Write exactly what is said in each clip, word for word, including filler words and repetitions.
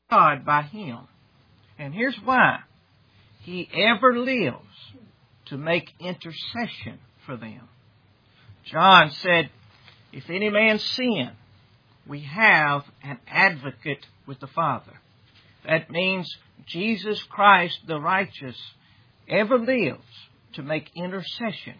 God by Him. And here's why. He ever lives to make intercession for them. John said, if any man sin, we have an advocate with the Father. That means Jesus Christ, the righteous, ever lives to make intercession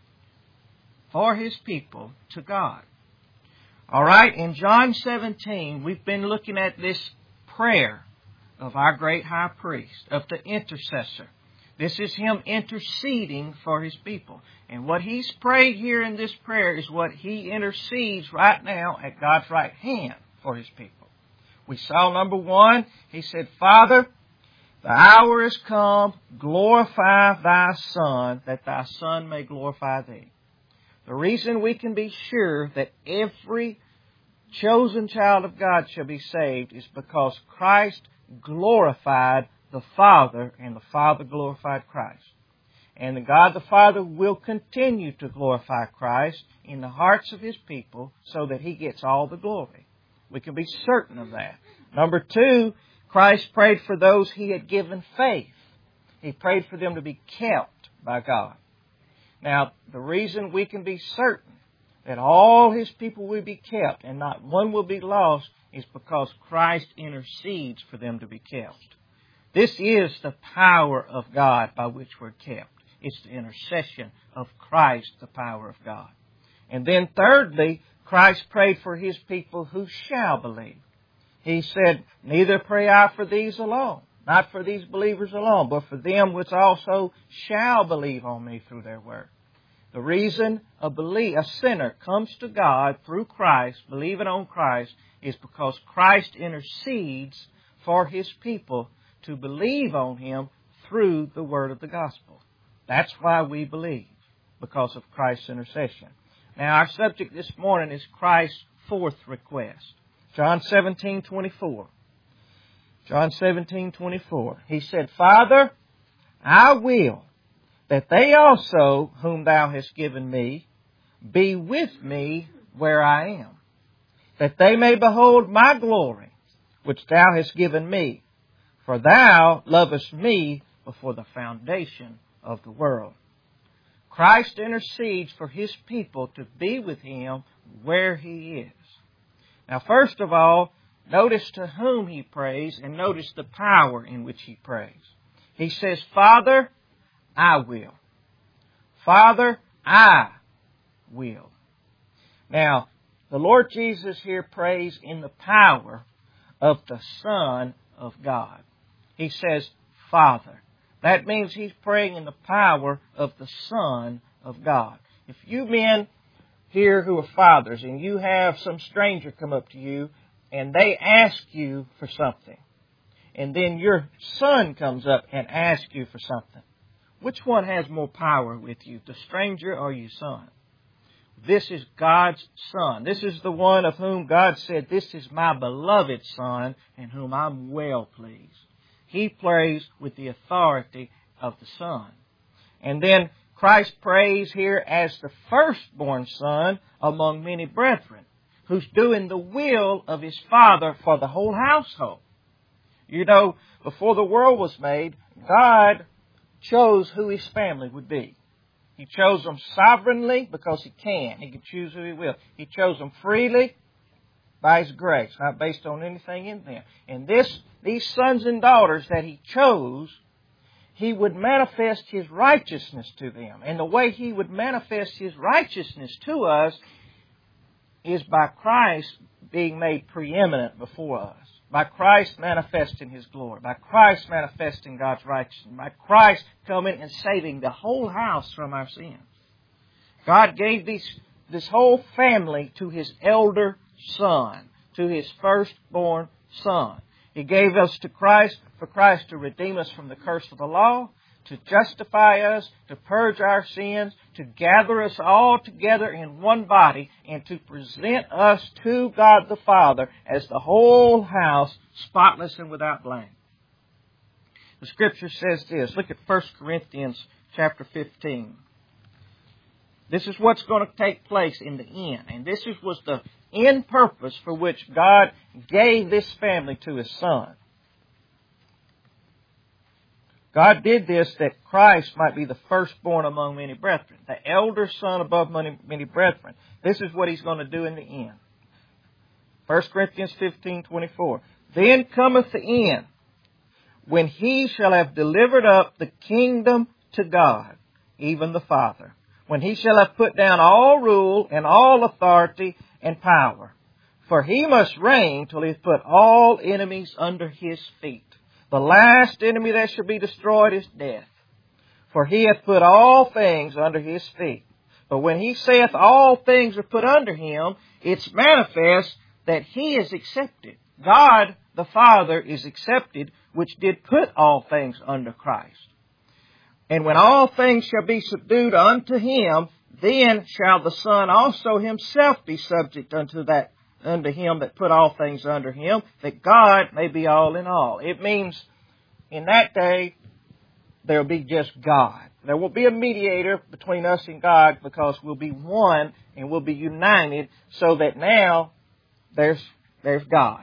for His people to God. All right, in John seventeen, we've been looking at this prayer of our great high priest, of the intercessor. This is Him interceding for His people. And what He's prayed here in this prayer is what He intercedes right now at God's right hand for His people. We saw number one, He said, Father, the hour is come, glorify Thy Son, that Thy Son may glorify Thee. The reason we can be sure that every chosen child of God shall be saved is because Christ glorified the Father, and the Father glorified Christ. And the God the Father will continue to glorify Christ in the hearts of His people so that He gets all the glory. We can be certain of that. Number two, Christ prayed for those He had given faith. He prayed for them to be kept by God. Now, the reason we can be certain that all His people will be kept and not one will be lost is because Christ intercedes for them to be kept. This is the power of God by which we're kept. It's the intercession of Christ, the power of God. And then thirdly, Christ prayed for His people who shall believe. He said, neither pray I for these alone, not for these believers alone, but for them which also shall believe on Me through their word. The reason a, belie- a sinner comes to God through Christ, believing on Christ, is because Christ intercedes for His people to believe on Him through the word of the gospel. That's why we believe, because of Christ's intercession. Now, our subject this morning is Christ's fourth request. John seventeen twenty-four. John seventeen twenty-four. He said, Father, I will that they also, whom Thou hast given Me, be with Me where I am, that they may behold My glory, which Thou hast given Me. For Thou lovest Me before the foundation of the world. Christ intercedes for His people to be with Him where He is. Now, first of all, notice to whom He prays and notice the power in which He prays. He says, Father, I will. Father, I will. Now, the Lord Jesus here prays in the power of the Son of God. He says, Father. That means He's praying in the power of the Son of God. If you men here who are fathers and you have some stranger come up to you and they ask you for something, and then your son comes up and asks you for something, which one has more power with you, the stranger or your son? This is God's Son. This is the one of whom God said, this is My beloved Son in whom I'm well pleased. He prays with the authority of the Son. And then Christ prays here as the firstborn son among many brethren, who's doing the will of His Father for the whole household. You know, before the world was made, God chose who His family would be. He chose them sovereignly because He can. He can choose who He will. He chose them freely by His grace, not based on anything in them. And this, these sons and daughters that He chose, He would manifest His righteousness to them. And the way He would manifest His righteousness to us is by Christ being made preeminent before us. By Christ manifesting His glory. By Christ manifesting God's righteousness. By Christ coming and saving the whole house from our sins. God gave these, this whole family to His elder Son, to His firstborn Son. He gave us to Christ for Christ to redeem us from the curse of the law, to justify us, to purge our sins, to gather us all together in one body, and to present us to God the Father as the whole house, spotless and without blame. The Scripture says this. Look at First Corinthians chapter fifteen. This is what's going to take place in the end. And this was the end purpose for which God gave this family to His Son. God did this that Christ might be the firstborn among many brethren, the elder son above many, many brethren. This is what He's going to do in the end. First Corinthians fifteen twenty-four. Then cometh the end, when He shall have delivered up the kingdom to God, even the Father. When He shall have put down all rule and all authority and power. For He must reign till He has put all enemies under His feet. The last enemy that shall be destroyed is death. For He hath put all things under His feet. But when He saith all things are put under Him, it's manifest that He is accepted. God the Father is accepted, which did put all things under Christ. And when all things shall be subdued unto Him, then shall the Son also Himself be subject unto that, unto Him that put all things under Him, that God may be all in all. It means in that day, there will be just God. There will be a mediator between us and God, because we'll be one and we'll be united, so that now there's, there's God.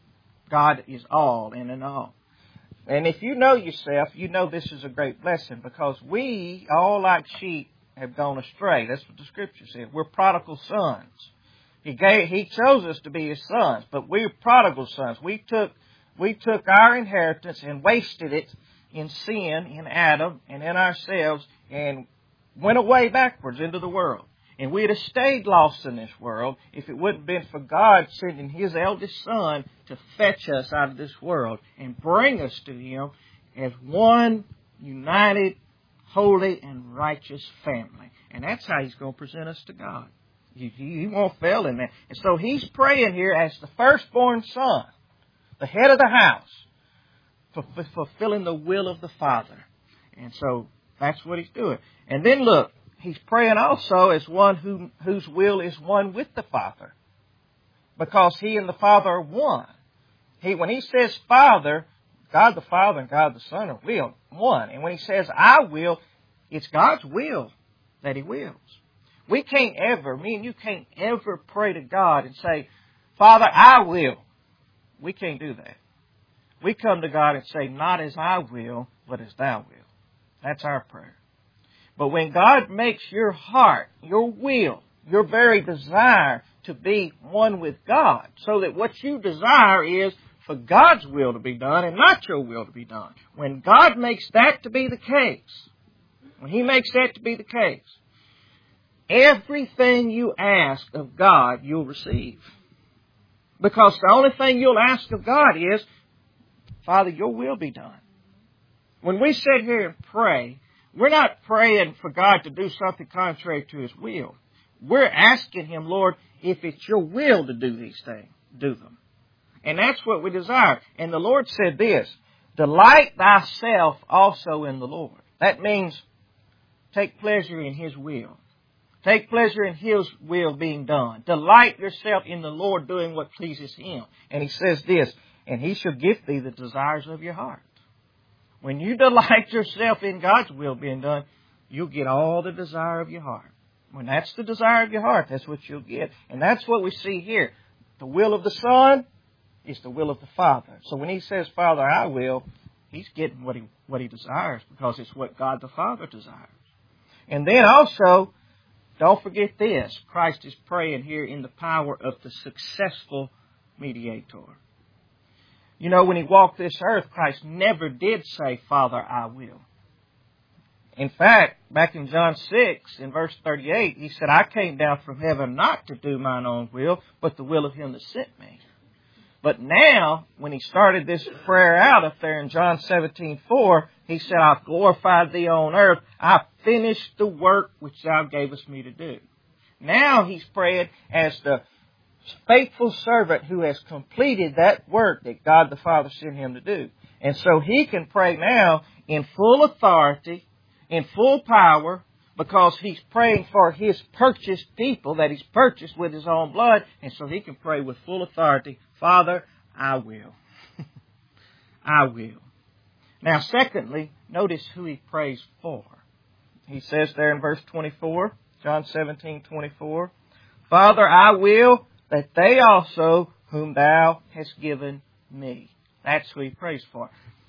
God is all in and all. And if you know yourself, you know this is a great blessing, because we, all like sheep, have gone astray. That's what the Scripture said. We're prodigal sons. He gave, He chose us to be His sons, but we're prodigal sons. We took, we took our inheritance and wasted it in sin, in Adam, and in ourselves, and went away backwards into the world. And we'd have stayed lost in this world if it wouldn't have been for God sending His eldest Son to fetch us out of this world and bring us to Him as one united, holy, and righteous family. And that's how He's going to present us to God. He, he won't fail in that. And so He's praying here as the firstborn son, the head of the house, for, for fulfilling the will of the Father. And so that's what He's doing. And then look, He's praying also as one who, whose will is one with the Father, because He and the Father are one. He, when He says Father, God the Father and God the Son are will, one. And when He says I will, it's God's will that He wills. We can't ever, me and you can't ever pray to God and say, Father, I will. We can't do that. We come to God and say, not as I will, but as Thou will. That's our prayer. But when God makes your heart, your will, your very desire to be one with God, so that what you desire is for God's will to be done and not your will to be done. When God makes that to be the case, when He makes that to be the case, everything you ask of God, you'll receive. Because the only thing you'll ask of God is, Father, your will be done. When we sit here and pray, we're not praying for God to do something contrary to His will. We're asking Him, Lord, if it's your will to do these things, do them. And that's what we desire. And the Lord said this, delight thyself also in the Lord. That means take pleasure in His will. Take pleasure in His will being done. Delight yourself in the Lord doing what pleases Him. And He says this, and He shall give thee the desires of your heart. When you delight yourself in God's will being done, you'll get all the desire of your heart. When that's the desire of your heart, that's what you'll get. And that's what we see here. The will of the Son is the will of the Father. So when He says, Father, I will, He's getting what he, what he desires, because it's what God the Father desires. And then also, don't forget this. Christ is praying here in the power of the successful mediator. You know, when He walked this earth, Christ never did say, Father, I will. In fact, back in John six, in verse thirty-eight, He said, I came down from heaven not to do mine own will, but the will of Him that sent me. But now, when He started this prayer out up there in John seventeen four, He said, I've glorified Thee on earth. I've finished the work which Thou gavest me to do. Now He's praying as the faithful servant who has completed that work that God the Father sent Him to do. And so He can pray now in full authority, in full power, because He's praying for His purchased people that He's purchased with His own blood. And so He can pray with full authority, Father, I will. I will. Now, secondly, notice who He prays for. He says there in verse twenty-four, John seventeen twenty-four, Father, I will that they also whom Thou hast given me. That's who He prays for.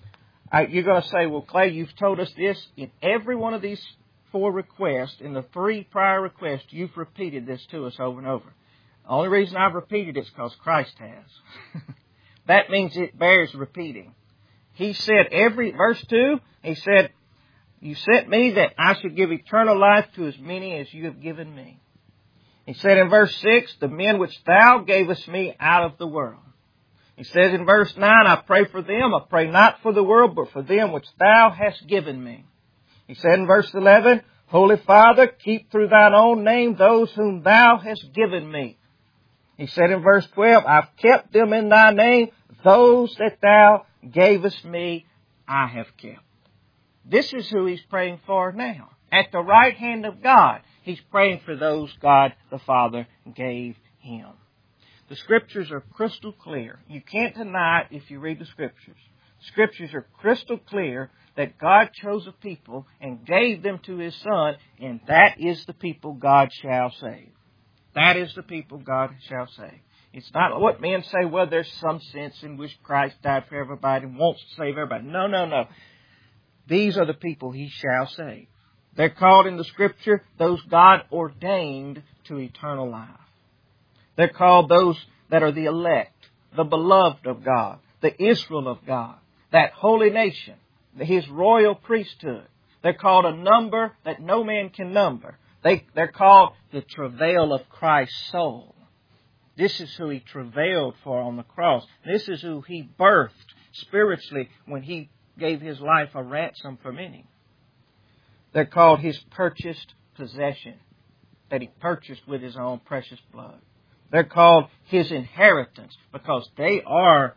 I, you're going to say, well, Clay, you've told us this. In every one of these four requests, in the three prior requests, you've repeated this to us over and over. The only reason I've repeated it is because Christ has. That means it bears repeating. He said every, verse two, He said, you sent me that I should give eternal life to as many as you have given me. He said in verse six, the men which thou gavest me out of the world. He says in verse nine, I pray for them. I pray not for the world, but for them which thou hast given me. He said in verse eleven, Holy Father, keep through thine own name those whom thou hast given me. He said in verse twelve, I've kept them in thy name, those that thou gavest me, I have kept. This is who he's praying for now. At the right hand of God, he's praying for those God the Father gave him. The Scriptures are crystal clear. You can't deny it if you read the Scriptures. Scriptures are crystal clear that God chose a people and gave them to His Son, and that is the people God shall save. That is the people God shall save. It's not what men say, well, there's some sense in which Christ died for everybody and wants to save everybody. No, no, no. These are the people He shall save. They're called in the Scripture those God ordained to eternal life. They're called those that are the elect, the beloved of God, the Israel of God, that holy nation, His royal priesthood. They're called a number that no man can number. They, they're called the travail of Christ's soul. This is who He travailed for on the cross. This is who He birthed spiritually when He gave His life a ransom for many. They're called His purchased possession that He purchased with His own precious blood. They're called His inheritance because they are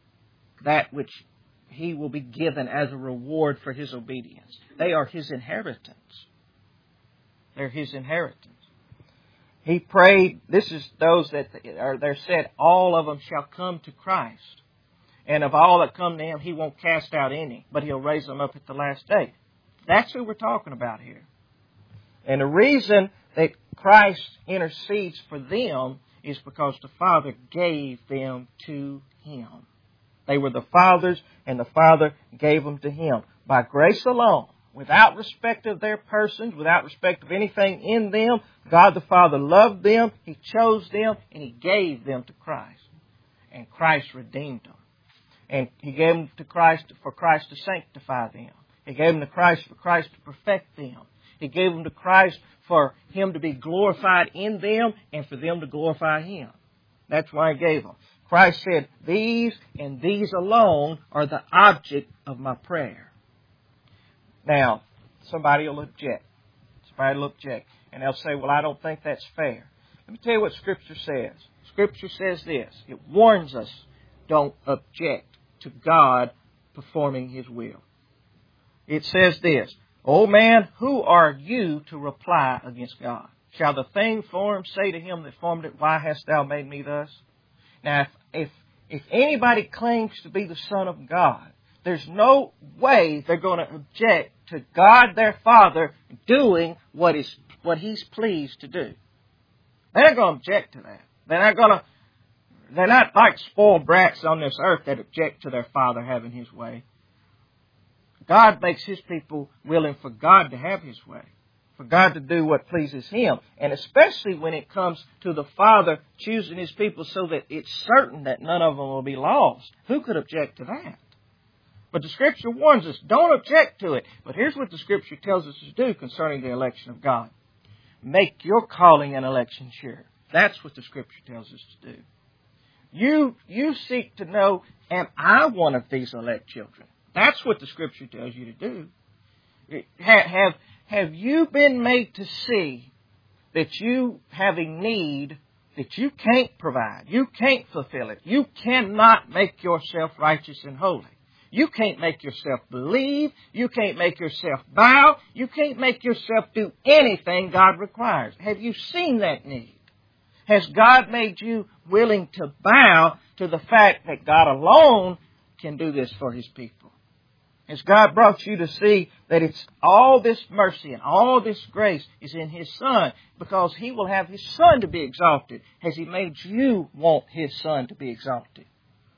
that which He will be given as a reward for His obedience. They are His inheritance. They're His inheritance. He prayed, this is those that are, they're said, all of them shall come to Christ. And of all that come to Him, He won't cast out any, but He'll raise them up at the last day. That's who we're talking about here. And the reason that Christ intercedes for them is because the Father gave them to Him. They were the Father's, and the Father gave them to Him. By grace alone, without respect of their persons, without respect of anything in them, God the Father loved them, He chose them, and He gave them to Christ. And Christ redeemed them. And He gave them to Christ for Christ to sanctify them. He gave them to Christ for Christ to perfect them. He gave them to Christ for Him to be glorified in them and for them to glorify Him. That's why He gave them. Christ said, these and these alone are the object of my prayer. Now, somebody will object. Somebody will object. And they'll say, well, I don't think that's fair. Let me tell you what Scripture says. Scripture says this. It warns us, don't object to God performing His will. It says this, O man, who are you to reply against God? Shall the thing formed say to him that formed it, why hast thou made me thus? Now, if, if, if anybody claims to be the Son of God, there's no way they're going to object to God their Father doing what is what He's pleased to do. They're not going to object to that. They're not going to, they're not like spoiled brats on this earth that object to their Father having His way. God makes His people willing for God to have His way, for God to do what pleases Him. And especially when it comes to the Father choosing His people so that it's certain that none of them will be lost. Who could object to that? But the Scripture warns us, don't object to it. But here's what the Scripture tells us to do concerning the election of God. Make your calling and election sure. That's what the Scripture tells us to do. You, you seek to know, am I one of these elect children? That's what the Scripture tells you to do. Have, have, have you been made to see that you have a need that you can't provide? You can't fulfill it. You cannot make yourself righteous and holy. You can't make yourself believe. You can't make yourself bow. You can't make yourself do anything God requires. Have you seen that need? Has God made you willing to bow to the fact that God alone can do this for His people? Has God brought you to see that it's all this mercy and all this grace is in His Son because He will have His Son to be exalted? Has He made you want His Son to be exalted?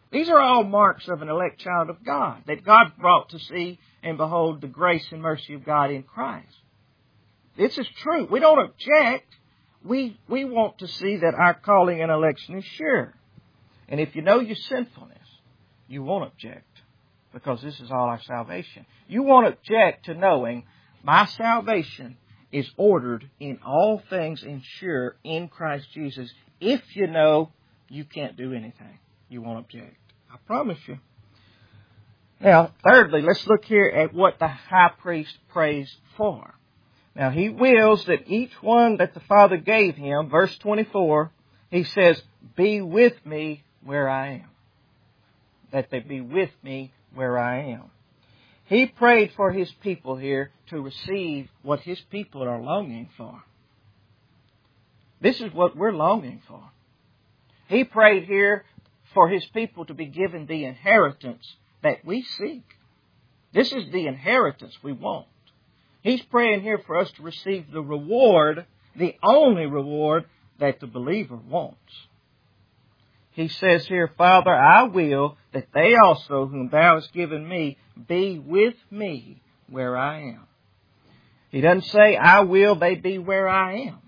These are all marks of an elect child of God, that God brought to see and behold the grace and mercy of God in Christ. This is true. We don't object. We, we want to see that our calling and election is sure. And if you know your sinfulness, you won't object, because this is all our salvation. You won't object to knowing my salvation is ordered in all things and sure in Christ Jesus. If you know you can't do anything, you won't object. I promise you. Now, thirdly, let's look here at what the high priest prays for. Now, he wills that each one that the Father gave him, verse twenty-four, he says, be with me where I am. That they be with me where I am. He prayed for his people here to receive what his people are longing for. This is what we're longing for. He prayed here for his people to be given the inheritance that we seek. This is the inheritance we want. He's praying here for us to receive the reward, the only reward that the believer wants. He says here, Father, I will that they also, whom thou hast given me, be with me where I am. He doesn't say, I will they be where I am.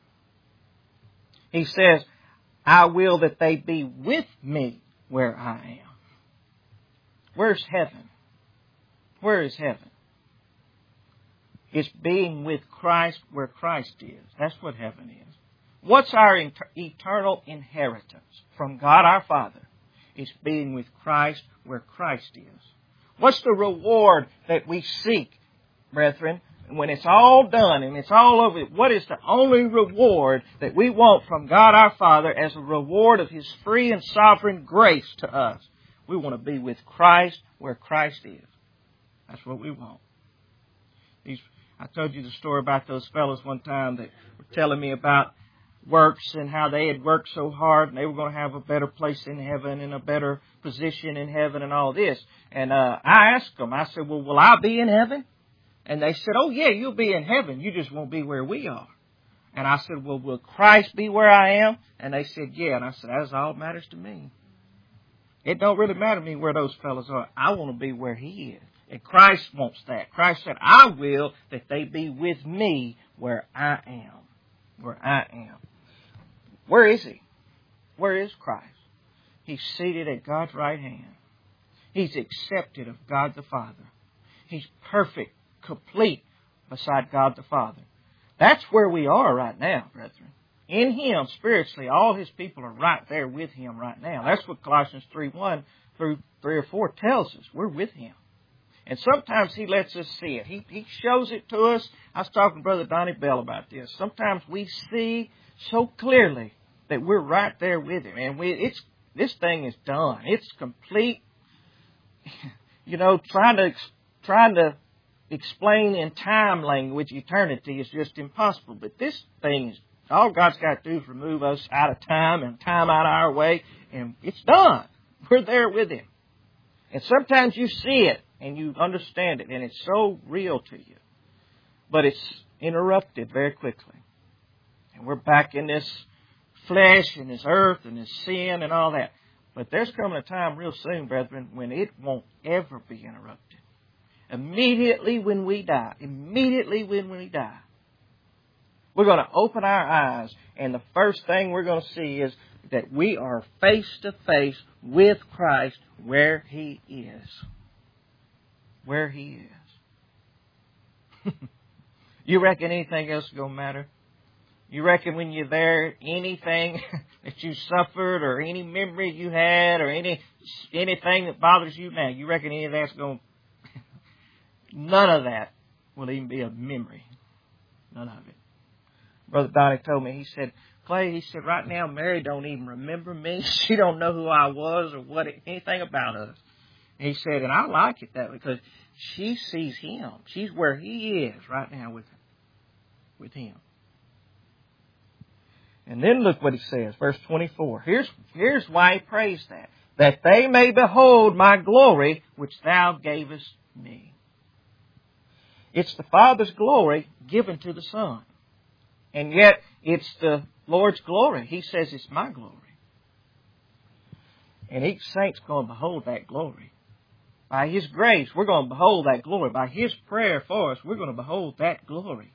He says, I will that they be with me where I am. Where's heaven? Where is heaven? It's being with Christ where Christ is. That's what heaven is. What's our inter- eternal inheritance from God our Father? It's being with Christ where Christ is. What's the reward that we seek, brethren? When it's all done and it's all over, what is the only reward that we want from God our Father as a reward of His free and sovereign grace to us? We want to be with Christ where Christ is. That's what we want. These, I told you the story about those fellows one time that were telling me about works and how they had worked so hard and they were going to have a better place in heaven and a better position in heaven and all this. And uh, I asked them, I said, well, will I be in heaven? And they said, oh, yeah, you'll be in heaven. You just won't be where we are. And I said, well, will Christ be where I am? And they said, yeah. And I said, that's all that matters to me. It don't really matter to me where those fellows are. I want to be where He is. And Christ wants that. Christ said, I will that they be with me where I am. Where I am. Where is He? Where is Christ? He's seated at God's right hand. He's accepted of God the Father. He's perfect, complete beside God the Father. That's where we are right now, brethren. In Him, spiritually, all His people are right there with Him right now. That's what Colossians three one through three or four tells us. We're with Him. And sometimes He lets us see it. He, he shows it to us. I was talking to Brother Donnie Bell about this. Sometimes we see so clearly that we're right there with Him. And we, it's this thing is done. It's complete. You know, trying to trying to explain in time language eternity is just impossible. But this thing is, all God's got to do is remove us out of time and time out of our way, and it's done. We're there with Him. And sometimes you see it and you understand it, and it's so real to you. But it's interrupted very quickly. And we're back in this flesh and this earth and this sin and all that. But there's coming a time real soon, brethren, when it won't ever be interrupted. Immediately when we die, immediately when we die, we're going to open our eyes, and the first thing we're going to see is that we are face to face with Christ where He is. Where He is. You reckon anything else is going to matter? You reckon when you're there, anything that you suffered or any memory you had or any anything that bothers you now, you reckon any of that's going to... None of that will even be a memory. None of it. Brother Donnie told me, he said, Clay, he said, right now Mary don't even remember me. She don't know who I was or what anything about us. And he said, and I like it that way because she sees Him. She's where He is right now with him, with Him. And then look what he says, verse twenty-four. Here's, here's why he prays that. That they may behold my glory, which thou gavest me. It's the Father's glory given to the Son. And yet, it's the Lord's glory. He says it's my glory. And each saint's going to behold that glory. By His grace, we're going to behold that glory. By His prayer for us, we're going to behold that glory.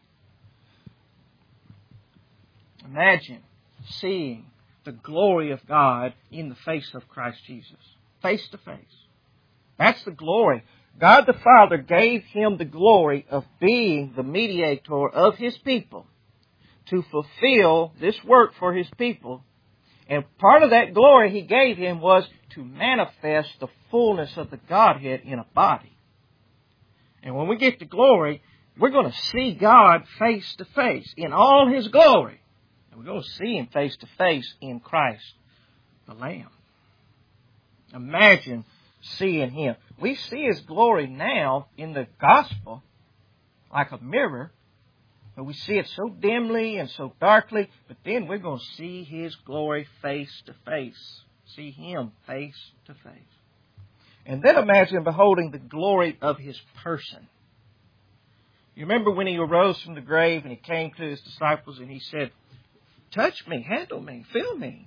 Imagine seeing the glory of God in the face of Christ Jesus. Face to face. That's the glory. God the Father gave Him the glory of being the mediator of His people to fulfill this work for His people. And part of that glory He gave Him was to manifest the fullness of the Godhead in a body. And when we get to glory, we're going to see God face to face in all His glory. And we're going to see Him face to face in Christ, the Lamb. Imagine seeing Him. We see His glory now in the gospel like a mirror. But we see it so dimly and so darkly. But then we're going to see His glory face to face. See Him face to face. And then imagine beholding the glory of His person. You remember when He arose from the grave and He came to His disciples and He said, touch me, handle me, feel me.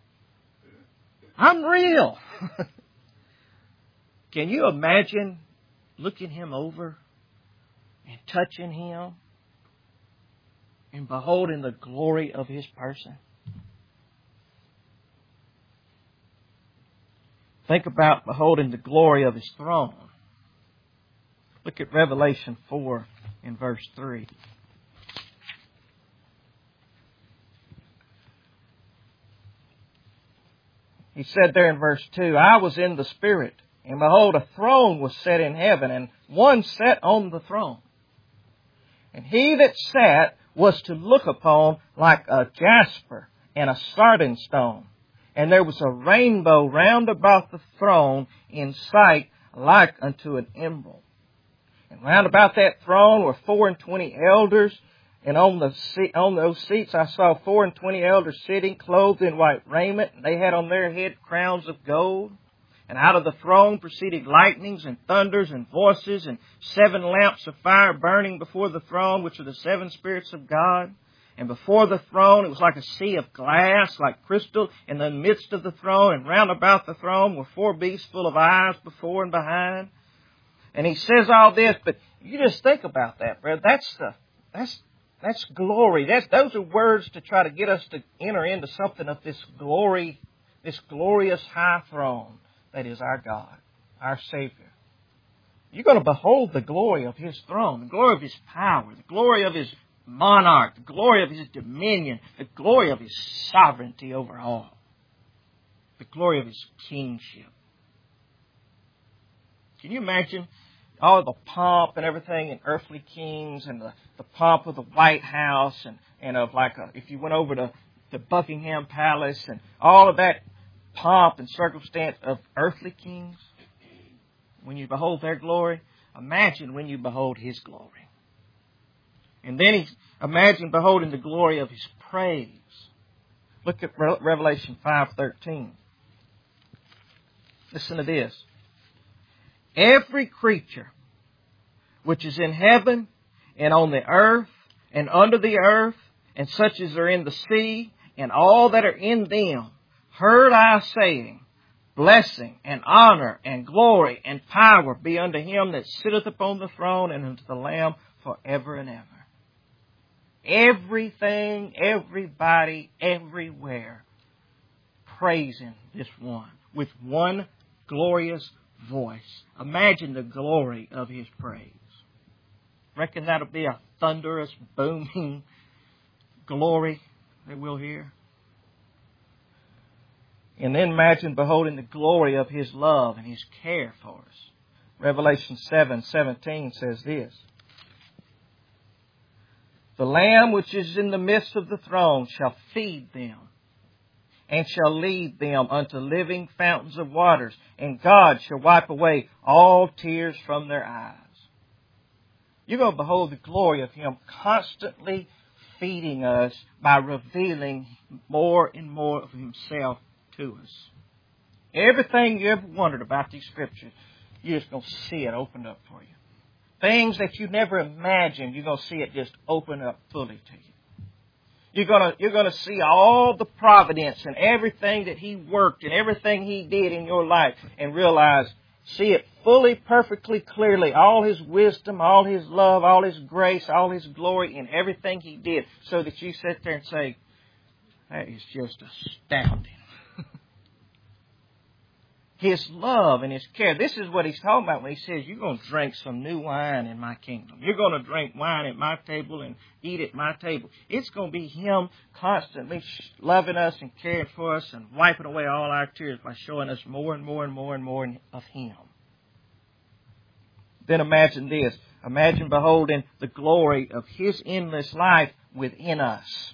I'm real. Can you imagine looking Him over and touching Him and beholding the glory of His person? Think about beholding the glory of His throne. Look at Revelation four in verse three. He said there in verse two, I was in the Spirit, and behold, a throne was set in heaven, and one sat on the throne. And He that sat was to look upon like a jasper and a sardine stone. And there was a rainbow round about the throne in sight like unto an emerald. And round about that throne were four and twenty elders, and on the seat, on those seats I saw four and twenty elders sitting, clothed in white raiment. And they had on their head crowns of gold. And out of the throne proceeded lightnings and thunders and voices, and seven lamps of fire burning before the throne, which are the seven spirits of God. And before the throne it was like a sea of glass, like crystal, in the midst of the throne. And round about the throne were four beasts full of eyes before and behind. And He says all this, but you just think about that, brother. That's the, that's, that's glory. That's, those are words to try to get us to enter into something of this glory, this glorious high throne that is our God, our Savior. You're going to behold the glory of His throne, the glory of His power, the glory of His monarch, the glory of His dominion, the glory of His sovereignty over all, the glory of His kingship. Can you imagine all the pomp and everything in earthly kings, and the, the pomp of the White House, and, and of like a, if you went over to the Buckingham Palace, and all of that pomp and circumstance of earthly kings? When you behold their glory, imagine when you behold His glory. And then he, imagine beholding the glory of His praise. Look at Re- Revelation five thirteen. Listen to this. Every creature which is in heaven and on the earth and under the earth, and such as are in the sea, and all that are in them, heard I saying, blessing and honor and glory and power be unto Him that sitteth upon the throne and unto the Lamb forever and ever. Everything, everybody, everywhere, praising this one with one glorious voice. Imagine the glory of His praise. Reckon that'll be a thunderous, booming glory that we'll hear. And then imagine beholding the glory of His love and His care for us. Revelation seven seventeen says this. The Lamb which is in the midst of the throne shall feed them, and shall lead them unto living fountains of waters, and God shall wipe away all tears from their eyes. You're going to behold the glory of Him constantly feeding us by revealing more and more of Himself to us. Everything you ever wondered about these Scriptures, you're just going to see it opened up for you. Things that you never imagined, you're going to see it just open up fully to you. You're gonna, you're gonna see all the providence and everything that He worked and everything He did in your life and realize, see it fully, perfectly, clearly, all His wisdom, all His love, all His grace, all His glory in everything He did, so that you sit there and say, that is just astounding. His love and His care. This is what He's talking about when He says, you're going to drink some new wine in my kingdom. You're going to drink wine at my table and eat at my table. It's going to be Him constantly loving us and caring for us and wiping away all our tears by showing us more and more and more and more of Him. Then imagine this. Imagine beholding the glory of His endless life within us.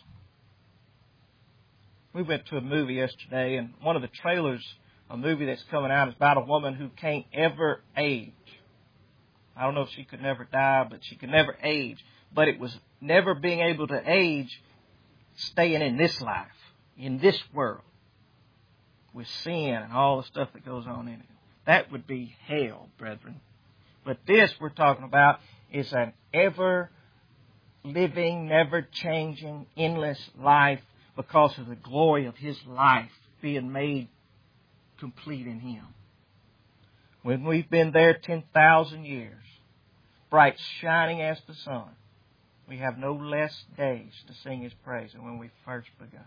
We went to a movie yesterday, and one of the trailers, a movie that's coming out, is about a woman who can't ever age. I don't know if she could never die, but she could never age. But it was never being able to age, staying in this life, in this world, with sin and all the stuff that goes on in it. That would be hell, brethren. But this we're talking about is an ever-living, never-changing, endless life because of the glory of His life being made complete in Him. When we've been there ten thousand years, bright shining as the sun, we have no less days to sing His praise than when we first begun.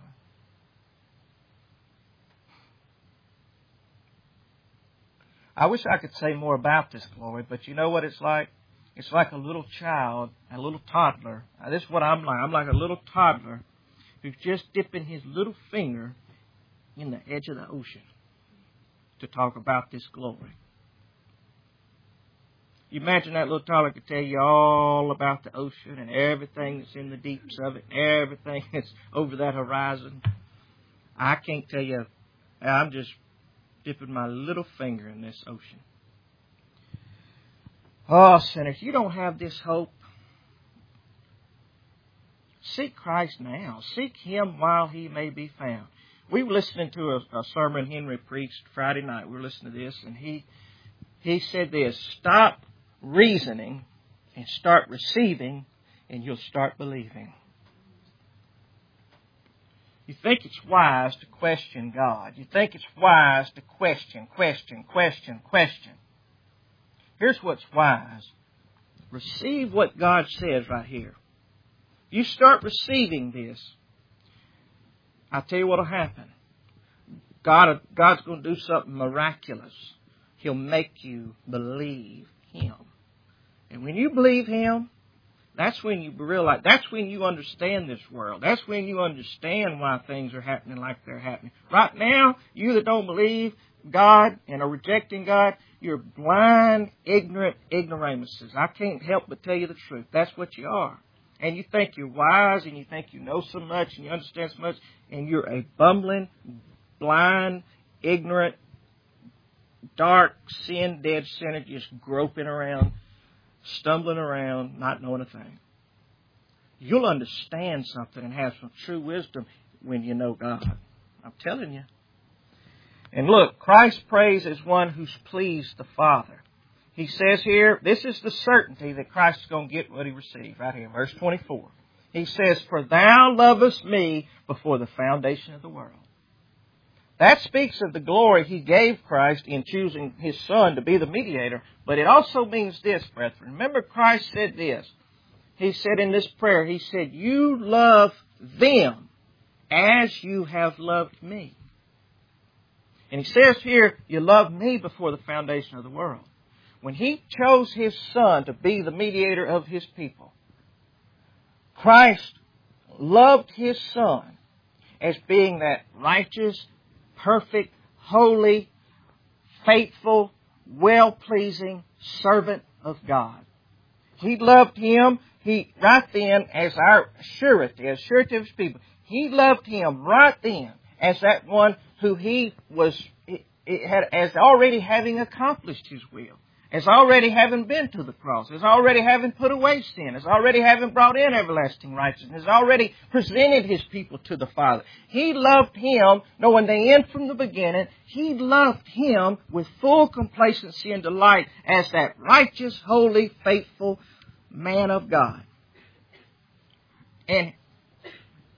I wish I could say more about this glory, but you know what it's like? It's like a little child, a little toddler. Now, this is what I'm like. I'm like a little toddler who's just dipping his little finger in the edge of the ocean to talk about this glory. You imagine that little toddler could tell you all about the ocean and everything that's in the deeps of it, everything that's over that horizon. I can't tell you. I'm just dipping my little finger in this ocean. Oh, sinners, you don't have this hope. Seek Christ now. Seek Him while He may be found. We were listening to a, a sermon Henry preached Friday night. We were listening to this, and he he said this: stop reasoning and start receiving, and you'll start believing. You think it's wise to question God. You think it's wise to question, question, question, question. Here's what's wise. Receive what God says right here. You start receiving this, I'll tell you what will happen. God, God's going to do something miraculous. He'll make you believe Him. And when you believe Him, that's when you realize, that's when you understand this world. That's when you understand why things are happening like they're happening. Right now, you that don't believe God and are rejecting God, you're blind, ignorant ignoramuses. I can't help but tell you the truth. That's what you are. And you think you're wise and you think you know so much and you understand so much, and you're a bumbling, blind, ignorant, dark, sin-dead sinner just groping around, stumbling around, not knowing a thing. You'll understand something and have some true wisdom when you know God. I'm telling you. And look, Christ prays as one who's pleased the Father. He says here, this is the certainty that Christ is going to get what He received. Right here, verse twenty-four. He says, for Thou lovest me before the foundation of the world. That speaks of the glory He gave Christ in choosing His Son to be the mediator. But it also means this, brethren. Remember, Christ said this. He said in this prayer, He said, you love them as you have loved me. And He says here, you love me before the foundation of the world. When He chose His Son to be the mediator of His people, Christ loved His Son as being that righteous, perfect, holy, faithful, well-pleasing servant of God. He loved Him, He right then as our surety, as surety of His people. He loved Him right then as that one who He was, had, as already having accomplished His will. As already having been to the cross, as already having put away sin, as already having brought in everlasting righteousness, as already presented His people to the Father. He loved Him, knowing the end from the beginning. He loved Him with full complacency and delight as that righteous, holy, faithful man of God. And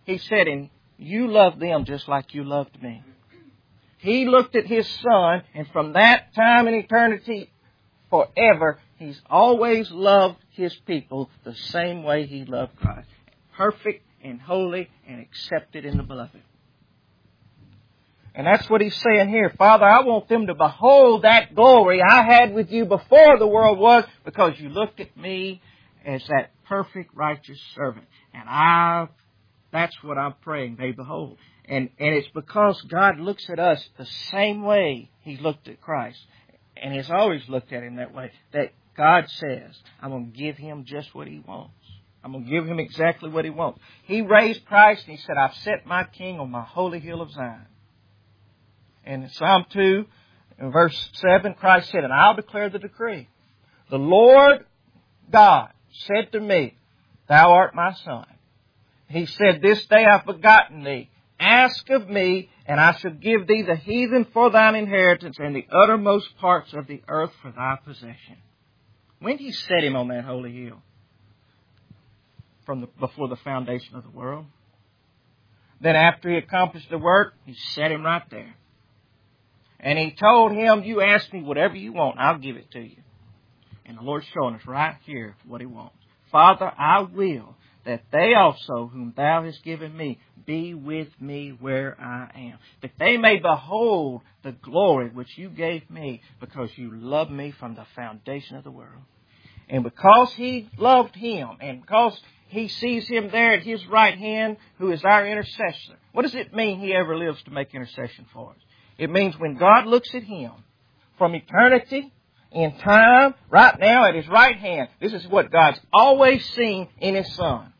He said, and you love them just like you loved me. He looked at His Son, and from that time in eternity, forever, He's always loved His people the same way He loved Christ. Perfect and holy and accepted in the beloved. And that's what He's saying here. Father, I want them to behold that glory I had with you before the world was, because you looked at me as that perfect, righteous servant. And I, that's what I'm praying they behold. And, and it's because God looks at us the same way He looked at Christ. And He's always looked at Him that way. That God says, I'm going to give Him just what He wants. I'm going to give Him exactly what He wants. He raised Christ and He said, I've set my King on my holy hill of Zion. And in Psalm two, in verse seven, Christ said, and I'll declare the decree. The Lord God said to me, Thou art my Son. He said, This day I've begotten thee. Ask of me, and I shall give thee the heathen for thine inheritance, and the uttermost parts of the earth for thy possession. When He set Him on that holy hill, from the, before the foundation of the world, then after He accomplished the work, He set Him right there. And He told him, you ask me whatever you want, I'll give it to you. And the Lord's showing us right here what He wants. Father, I will that they also, whom Thou hast given me, be with me where I am. That they may behold the glory which You gave me, because You loved me from the foundation of the world. And because He loved Him, and because He sees Him there at His right hand, who is our intercessor. What does it mean He ever lives to make intercession for us? It means when God looks at Him from eternity, in time, right now at His right hand, this is what God's always seen in His Son.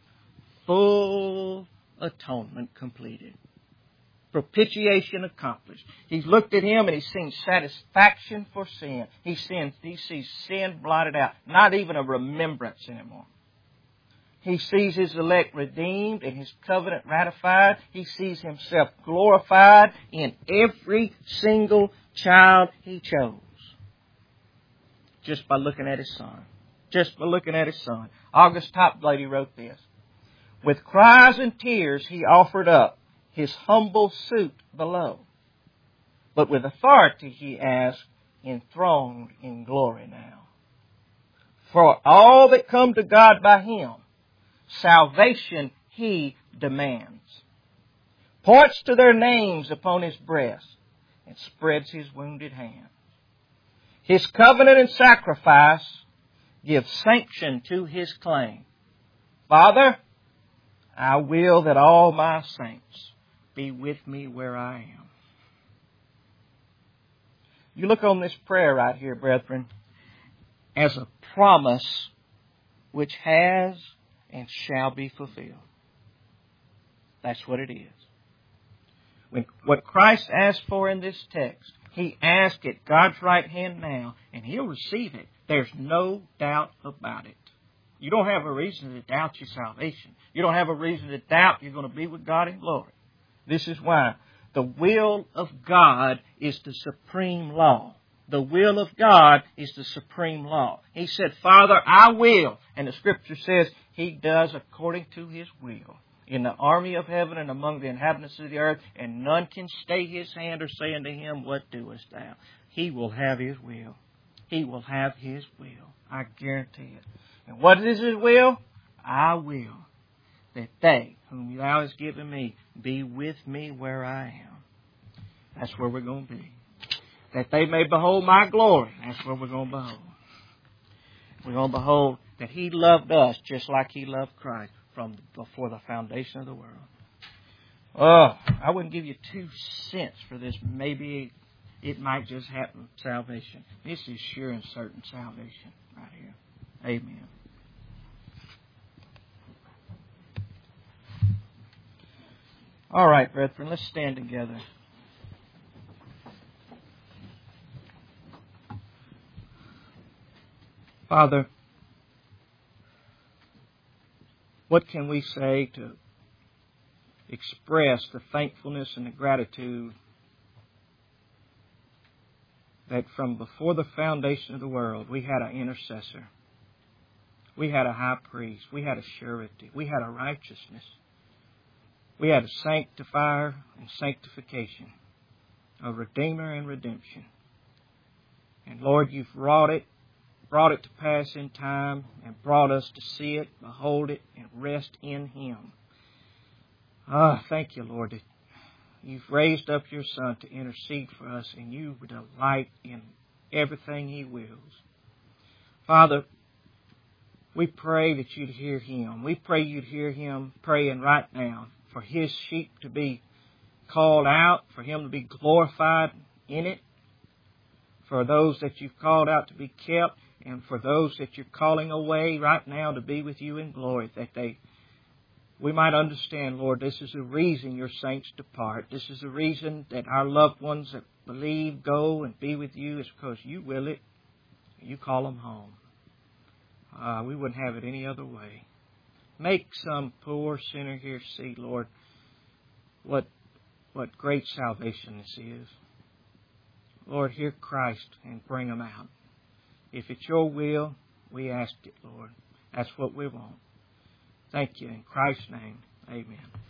Full atonement completed. Propitiation accomplished. He's looked at Him and He's seen satisfaction for sin. He's seen, he sees sin blotted out. Not even a remembrance anymore. He sees His elect redeemed and His covenant ratified. He sees Himself glorified in every single child He chose. Just by looking at His Son. Just by looking at His Son. August Toplady wrote this. With cries and tears He offered up His humble suit below. But with authority He asked, enthroned in glory now. For all that come to God by Him, salvation He demands. Points to their names upon His breast and spreads His wounded hand. His covenant and sacrifice give sanction to His claim. Father, I will that all my saints be with me where I am. You look on this prayer right here, brethren, as a promise which has and shall be fulfilled. That's what it is. When, what Christ asked for in this text, He asked at God's right hand now, and He'll receive it. There's no doubt about it. You don't have a reason to doubt your salvation. You don't have a reason to doubt you're going to be with God in glory. This is why the will of God is the supreme law. The will of God is the supreme law. He said, Father, I will. And the Scripture says He does according to His will. In the army of heaven and among the inhabitants of the earth, and none can stay His hand or say unto Him, what doest thou? He will have His will. He will have His will. I guarantee it. And what is His will? I will that they, whom Thou hast given me, be with me where I am. That's where we're going to be. That they may behold my glory. That's where we're going to behold. We're going to behold that He loved us just like He loved Christ from before the foundation of the world. Oh, I wouldn't give you two cents for this. Maybe it might just happen, salvation. This is sure and certain salvation right here. Amen. All right, brethren, let's stand together. Father, what can we say to express the thankfulness and the gratitude that from before the foundation of the world we had an intercessor, we had a high priest, we had a surety, we had a righteousness, We had a sanctifier and sanctification, a redeemer and redemption. And Lord, You've wrought it, brought it to pass in time, and brought us to see it, behold it, and rest in Him. Ah, thank You, Lord, that You've raised up Your Son to intercede for us, and You delight in everything He wills. Father, we pray that You'd hear Him. We pray You'd hear Him praying right now for His sheep to be called out, for Him to be glorified in it, for those that You've called out to be kept, and for those that You're calling away right now to be with You in glory, that they we might understand, Lord, this is the reason Your saints depart. This is the reason that our loved ones that believe go and be with You is because You will it. You call them home. Uh, we wouldn't have it any other way. Make some poor sinner here see, Lord, what what great salvation this is. Lord, hear Christ and bring them out. If it's Your will, we ask it, Lord. That's what we want. Thank You. In Christ's name, amen.